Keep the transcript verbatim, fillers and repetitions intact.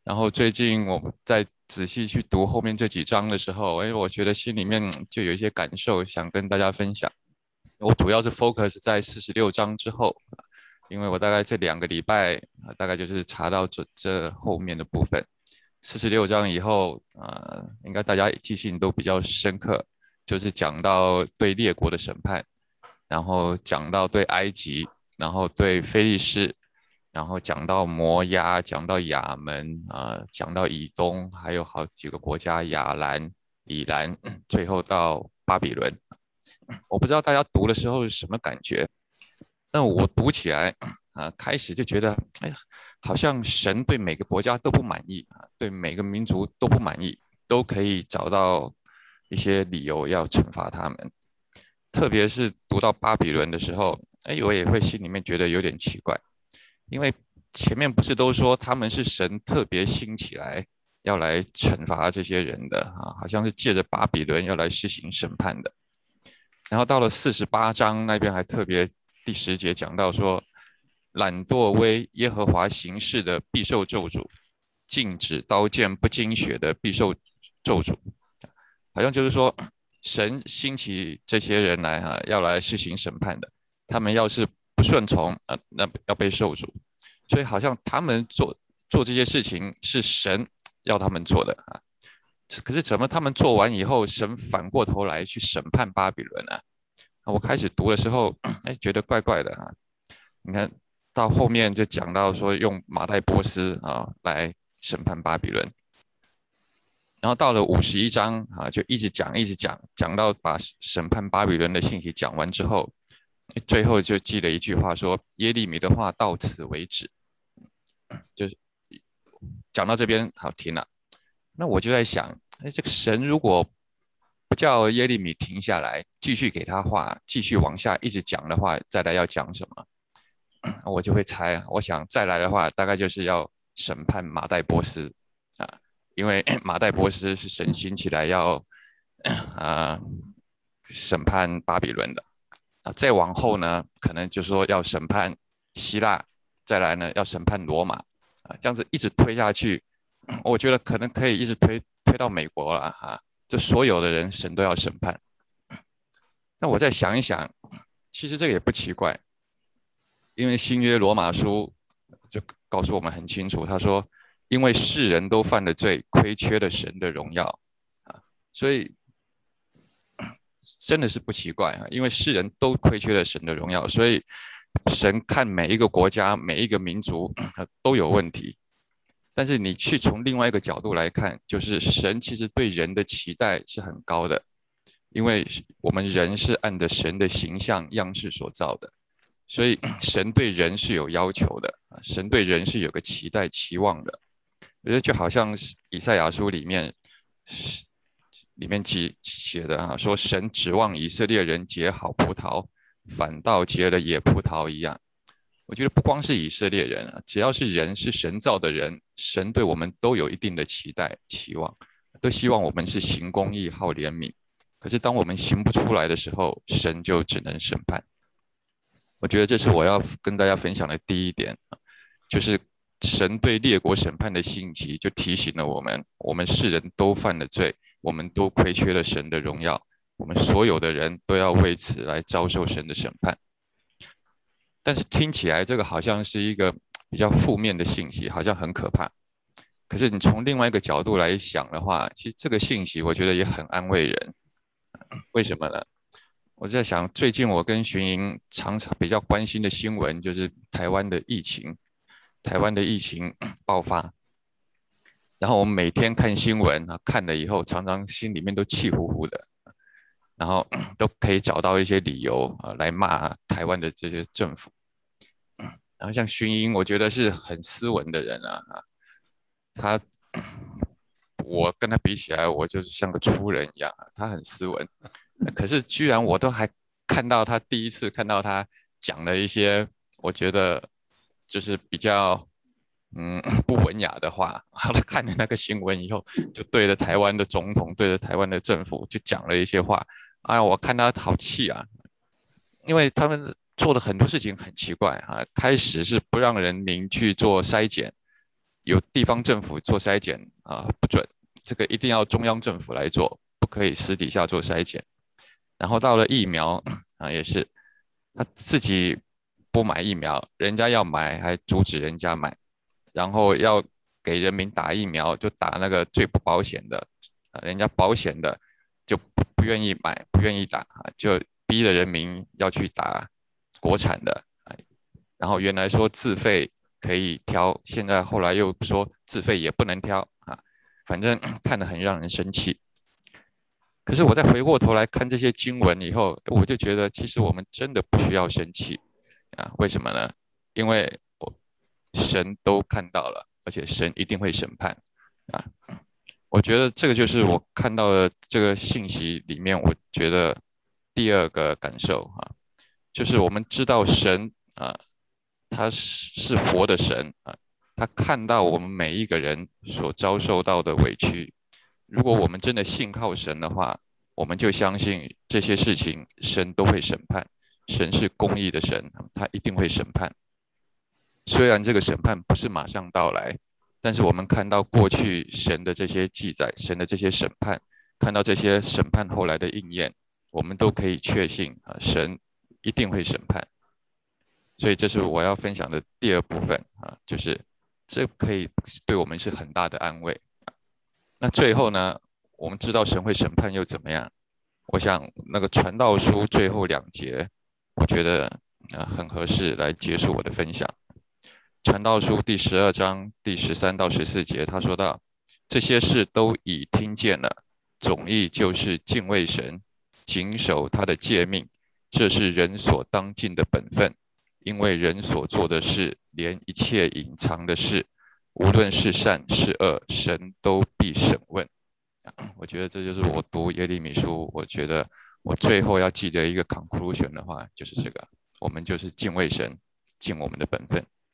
然后最近我在仔细去读后面这几章的时候，哎，我觉得心里面嗯就有一些感受，想跟大家分享。我主要是 focus 在四十六章之后，因为我大概这两个礼拜啊，大概就是查到这这后面的部分。四十六章以后，啊，应该大家记性都比较深刻，就是讲到对列国的审判，然后讲到对埃及，然后对非利士，然后讲到摩押，讲到亚门啊、呃讲到以东，还有好几个国家，亚兰、以兰，最后到巴比伦。我不知道大家读的时候是什么感觉，但我读起来啊，开始就觉得，哎呀，好像神对每个国家都不满意啊，对每个民族都不满意，都可以找到一些理由要惩罚他们。特别是读到巴比伦的时候，哎，我也会心里面觉得有点奇怪，因为前面不是都说他们是神特别兴起来要来惩罚这些人的啊，好像是借着巴比伦要来施行审判的。然后到了四十八章那边还特别第十节讲到说，懒惰为耶和华行事的必受咒诅，禁止刀剑不经血的必受咒诅。好像就是说，神兴起这些人来啊，要来施行审判的，他们要是不顺从啊，那要被受诅。所以好像他们做做这些事情是神要他们做的啊。可是怎么他们做完以后，神反过头来去审判巴比伦啊？我开始读的时候，哎，觉得怪怪的啊。你看到后面就讲到说用马代波斯啊来审判巴比伦，然后到了五十一章啊，就一直讲一直讲，讲到把审判巴比伦的信息讲完之后，最后就记了一句话说：耶利米的话到此为止，就是讲到这边好停了。那我就在想，哎，这个神如果不叫耶利米停下来，继续给他话，继续往下一直讲的话，再来要讲什么？我就会猜，我想再来的话，大概就是要审判马代波斯啊，因为马代波斯是神兴起来要啊审判巴比伦的啊。再往后呢，可能就说要审判希腊，再来呢要审判罗马啊，这样子一直推下去，我觉得可能可以一直推推到美国了啊，这所有的人神都要审判。那我再想一想，其实这个也不奇怪，因为新约罗马书就告诉我们很清楚，他说，因为世人都犯了罪，亏缺了神的荣耀啊，所以真的是不奇怪啊，因为世人都亏缺了神的荣耀，所以神看每一个国家、每一个民族都有问题。但是你去从另外一个角度来看，就是神其实对人的期待是很高的，因为我们人是按着神的形象样式所造的，所以神对人是有要求的，神对人是有个期待期望的。我觉得就好像以赛亚书里面里面记写的啊，说神指望以色列人结好葡萄，反倒结了野葡萄一样。我觉得不光是以色列人啊，只要是人是神造的人，神对我们都有一定的期待期望，都希望我们是行公义、好怜悯。可是当我们行不出来的时候，神就只能审判。我觉得这是我要跟大家分享的第一点，就是神对列国审判的信息，就提醒了我们：我们世人都犯了罪，我们都亏缺了神的荣耀，我们所有的人都要为此来遭受神的审判。但是听起来这个好像是一个比较负面的信息，好像很可怕。可是你从另外一个角度来想的话，其实这个信息我觉得也很安慰人。为什么呢？我在想，最近我跟徐莹常常比较关心的新闻就是台湾的疫情，台湾的疫情爆发，然后我们每天看新闻啊，看了以后常常心里面都气呼呼的，然后都可以找到一些理由啊来骂台湾的这些政府。然后像徐英，我觉得是很斯文的人啊，他我跟他比起来，我就是像个粗人一样，他很斯文，可是居然我都还看到他第一次看到他讲了一些我觉得就是比较嗯不文雅的话。他看了那个新闻以后，就对着台湾的总统，对着台湾的政府就讲了一些话。哎呀，我看他好气啊，因为他们做的很多事情很奇怪啊。开始是不让人民去做筛检， 由地方政府做筛检啊、不准，这个一定要中央政府来做，不可以私底下做筛检。然后到了疫苗啊，也是他自己不买疫苗，人家要买还阻止人家买，然后要给人民打疫苗就打那个最不保险的，啊，人家保险的就不不愿意买，不愿意打啊，就逼着人民要去打国产的啊。然后原来说自费可以挑，现在后来又说自费也不能挑啊，反正看得很让人生气。可是我再回过头来看这些经文以后，我就觉得其实我们真的不需要生气啊。为什么呢？因为我神都看到了，而且神一定会审判啊。我觉得这个就是我看到的这个信息里面，我觉得第二个感受啊，就是我们知道神啊，他是活的神啊，他看到我们每一个人所遭受到的委屈。如果我们真的信靠神的话，我们就相信这些事情神都会审判。神是公义的神，他一定会审判。虽然这个审判不是马上到来，但是我们看到过去神的这些记载，神的这些审判，看到这些审判后来的应验，我们都可以确信啊，神一定会审判。所以这是我要分享的第二部分啊，就是这可以对我们是很大的安慰。那最后呢，我们知道神会审判又怎么样？我想那个传道书最后两节，我觉得啊很合适来结束我的分享。传道书第十二章第十三到十四节，他说到这些事都已听见了，总意就是敬畏神，谨守他的诫命，这是人所当尽的本分。因为人所做的事，连一切隐藏的事，无论是善是恶，神都必审问。我觉得这就是我读耶利米书，我觉得我最后要记得一个 conclusion 的话，就是这个：我们就是敬畏神，尽我们的本分。